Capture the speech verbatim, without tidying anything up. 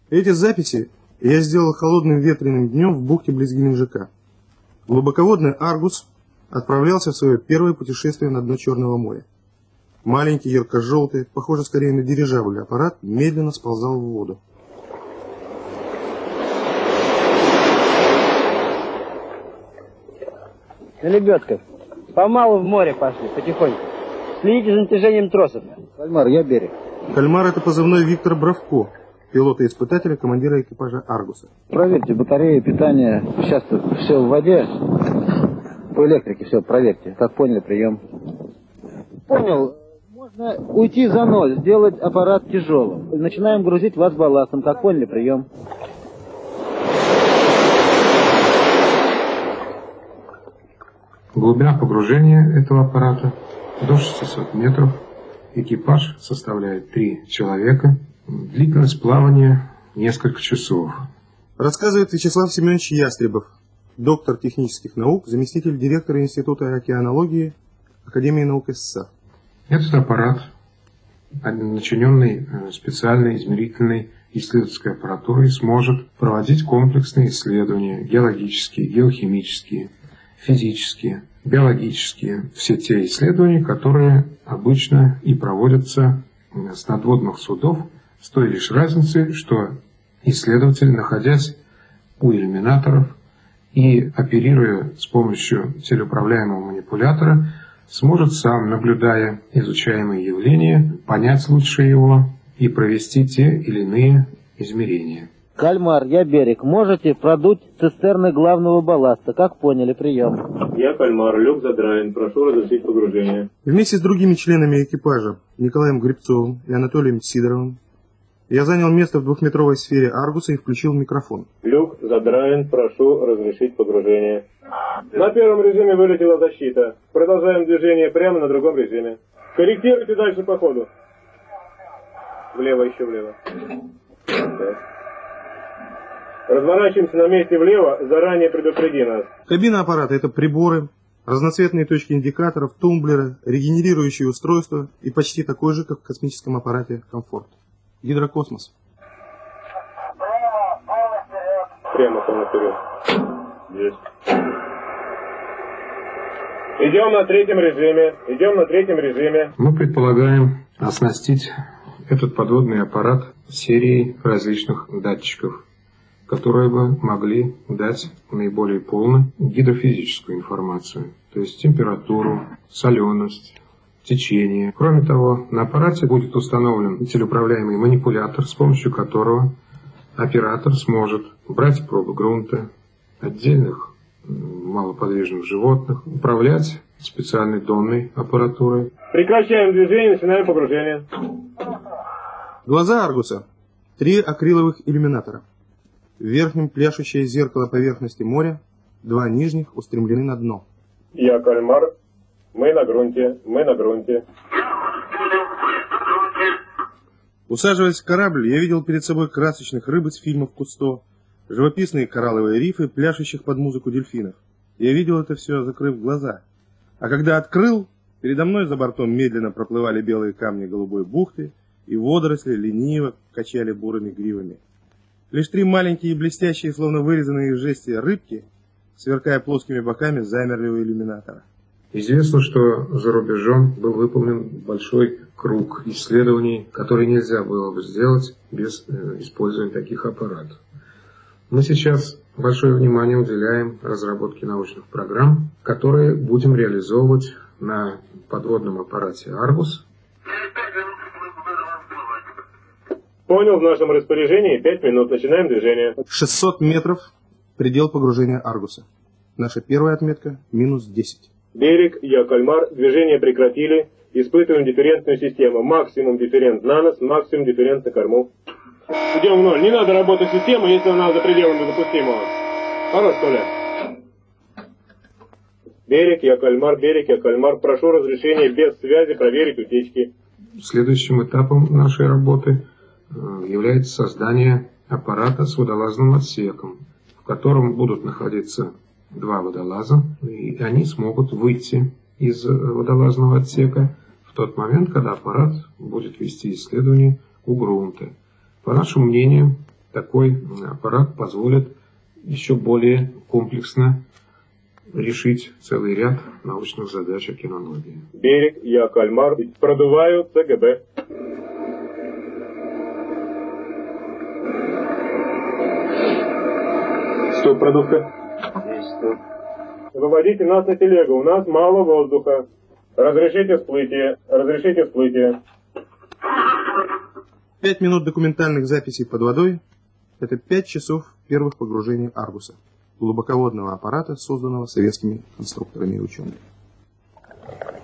Эти записи я сделал холодным ветреным днем в бухте близ Геленджика. Глубоководный «Аргус» отправлялся в свое первое путешествие на дно Черного моря. Маленький, ярко-желтый, похоже скорее на дирижабль аппарат, медленно сползал в воду. На лебедках. Помалу в море пошли, потихоньку. Следите за натяжением тросов. Кальмар, я берег. Кальмар — это позывной Виктора Бравко, пилота-испытателя, командира экипажа «Аргуса». Проверьте батареи, питание. Сейчас все в воде. По электрике все проверьте. Как поняли, прием. Понял. Можно уйти за ноль, сделать аппарат тяжелым. Начинаем грузить вас балластом. Как поняли, прием. Глубина погружения этого аппарата до шестисот метров. Экипаж составляет три человека. Длительность плавания несколько часов. Рассказывает Вячеслав Семенович Ястребов, доктор технических наук, заместитель директора Института океанологии Академии наук СССР. Этот аппарат, начиненный специальной измерительной исследовательской аппаратурой, сможет проводить комплексные исследования, геологические, геохимические, физические, биологические, все те исследования, которые обычно и проводятся с надводных судов, с той лишь разницей, что исследователь, находясь у иллюминаторов и оперируя с помощью телеуправляемого манипулятора, сможет сам, наблюдая изучаемые явления, понять лучше его и провести те или иные измерения. Кальмар, я берег. Можете продуть цистерны главного балласта. Как поняли, прием. Я Кальмар, люк задраен. Прошу разрешить погружение. Вместе с другими членами экипажа, Николаем Гребцовым и Анатолием Сидоровым, я занял место в двухметровой сфере «Аргуса» и включил микрофон. Люк задраен. Прошу разрешить погружение. На первом режиме вылетела защита. Продолжаем движение прямо на другом режиме. Корректируйте дальше по ходу. Влево, еще влево. Так. Разворачиваемся на месте влево, заранее предупреди нас. Кабина аппарата — это приборы, разноцветные точки индикаторов, тумблеры, регенерирующие устройства и почти такой же, как в космическом аппарате, комфорт. Гидрокосмос. Прямо полный вперед. Здесь. Идем на третьем режиме. Идем на третьем режиме. Мы предполагаем оснастить этот подводный аппарат серией различных датчиков, которые бы могли дать наиболее полную гидрофизическую информацию, то есть температуру, соленость, течение. Кроме того, на аппарате будет установлен телеуправляемый манипулятор, с помощью которого оператор сможет брать пробы грунта, отдельных малоподвижных животных, управлять специальной донной аппаратурой. Прекращаем движение, начинаем погружение. Глаза «Аргуса» — три акриловых иллюминатора. В верхнем пляшущее зеркало поверхности моря, два нижних устремлены на дно. Я Кальмар. Мы на грунте. Мы на грунте. Усаживаясь в корабль, я видел перед собой красочных рыб из фильмов Кусто, живописные коралловые рифы, пляшущих под музыку дельфинов. Я видел это все, закрыв глаза. А когда открыл, передо мной за бортом медленно проплывали белые камни голубой бухты, и водоросли лениво качали бурыми гривами. Лишь три маленькие блестящие, словно вырезанные из жести рыбки, сверкая плоскими боками, замерли у иллюминатора. Известно, что за рубежом был выполнен большой круг исследований, которые нельзя было бы сделать без э, использования таких аппаратов. Мы сейчас большое внимание уделяем разработке научных программ, которые будем реализовывать на подводном аппарате «Аргус». Понял, в нашем распоряжении пять минут. Начинаем движение. шестьсот метров – предел погружения «Аргуса». Наша первая отметка – минус десять. Берег, я Кальмар. Движение прекратили. Испытываем дифферентную систему. Максимум дифферент на нос, максимум дифферент на корму. Идем в ноль. Не надо работать систему, если она за пределами допустимого. Хорош, Толя. Берег, я Кальмар. Берег, я Кальмар. Прошу разрешения без связи проверить утечки. Следующим этапом нашей работы является создание аппарата с водолазным отсеком, в котором будут находиться два водолаза, и они смогут выйти из водолазного отсека в тот момент, когда аппарат будет вести исследования у грунта. По нашему мнению, Такой аппарат позволит еще более комплексно решить целый ряд научных задач о кинологии. Берег, я кальмар, продуваю ЦГБ. Стоп, продувка. Выводите нас на телегу, у нас мало воздуха. Разрешите всплытие, разрешите всплытие. Пять минут документальных записей под водой – это пять часов первых погружений Аргуса, глубоководного аппарата, созданного советскими конструкторами и учеными.